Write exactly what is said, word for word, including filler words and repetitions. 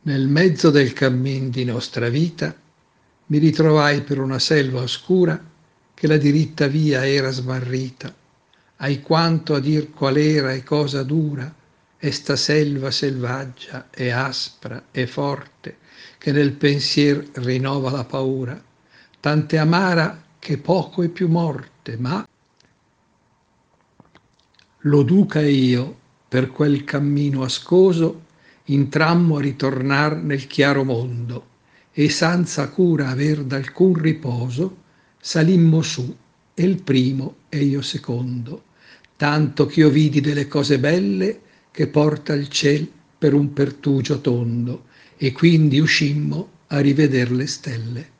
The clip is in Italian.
Nel mezzo del cammin di nostra vita mi ritrovai per una selva oscura che la diritta via era smarrita, ai quanto a dir qual era e cosa dura esta selva selvaggia e aspra e forte che nel pensier rinnova la paura, tant'è amara che poco è più morte, ma lo duca e io per quel cammino ascoso intrammo a ritornar nel chiaro mondo e senza cura aver d'alcun riposo salimmo su, el primo e io secondo, tanto ch'io vidi delle cose belle che porta il ciel per un pertugio tondo e quindi uscimmo a riveder le stelle.